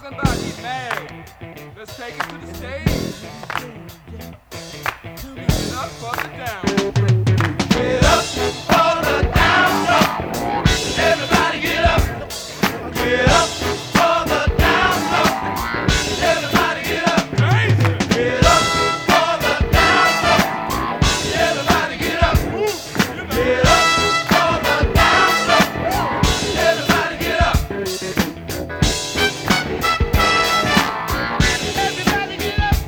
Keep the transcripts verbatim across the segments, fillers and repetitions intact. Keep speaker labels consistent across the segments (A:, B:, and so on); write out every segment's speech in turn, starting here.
A: somebody mad. Let's take it to the stage. Give it up for the down. Get up for the down low. Everybody get up. Get up for the down low. Everybody get up. Crazy. Get up for the down low. Everybody get up. Get up for the down low. Everybody get up. Everybody get up.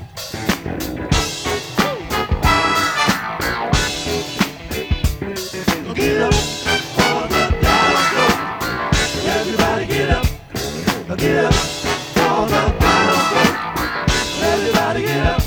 A: Get up for the down low. Everybody get up. Get up for the down low. Everybody get up.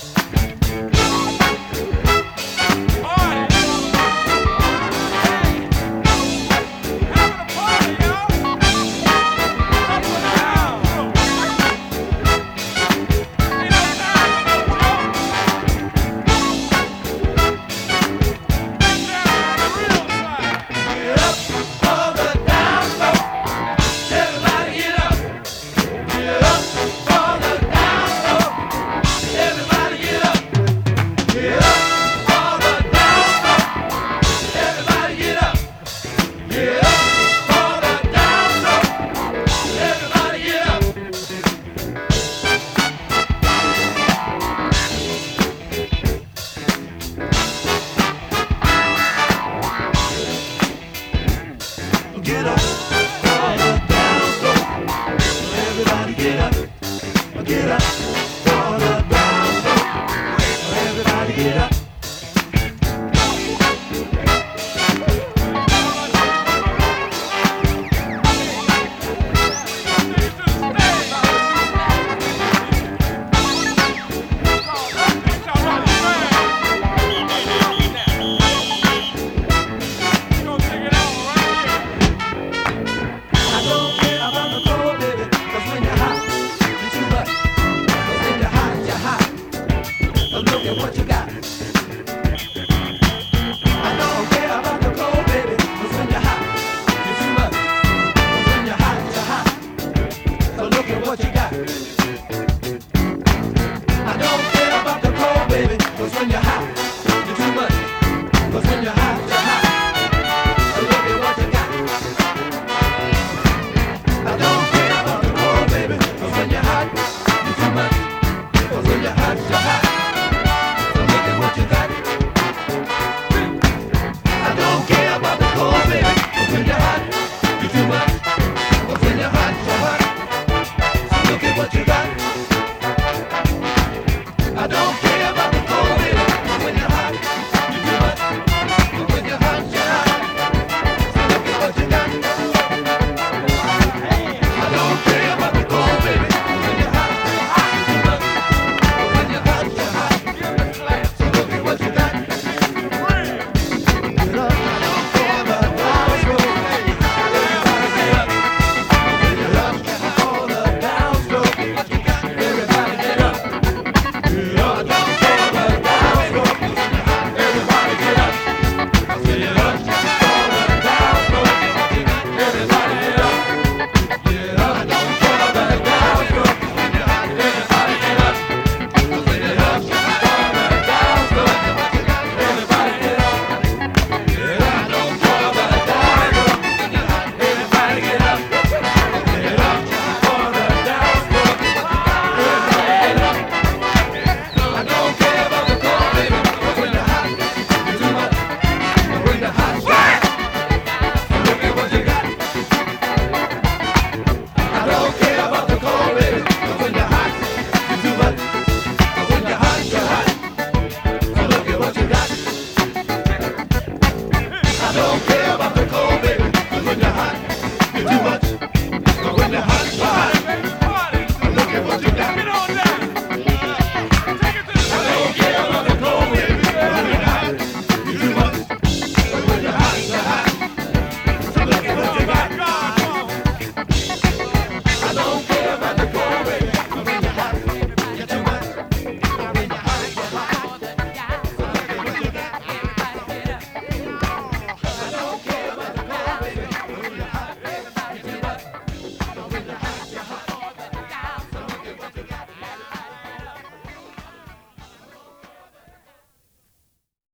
A: Get up for the down low. Everybody get up. Get up for the down low. Everybody get up. What you got? I don't care about the cold, baby, 'cause when you're hot, you're too much. 'Cause when you're hot, you're hot. So look at what you got. I don't care about the cold, baby, 'cause when you're hot, you're too much. 'Cause when you're hot, you're hot. So look at what you got. I don't care about the cold, baby, 'cause when you're hot, you're too much. 'Cause when you're hot, you're hot. What you got? I don't care about the cold, baby. But when you're hot, you're too much. But when you're hot, you're hot. So look at what you got. I don't care about the cold, baby. But when you're hot, you're too much. But when you're hot, you're hot. So look at what you got. I don't care about the cold, baby. But when you're hot, you're too much. But when you're hot, you're hot. What you got? Get up, I don't care about the down low. Everybody get up. Get up for the down low. What you got? Everybody get up. Get up, I don't care about the down low. Everybody get up. Get up for the down low. What you got? Everybody get up. Get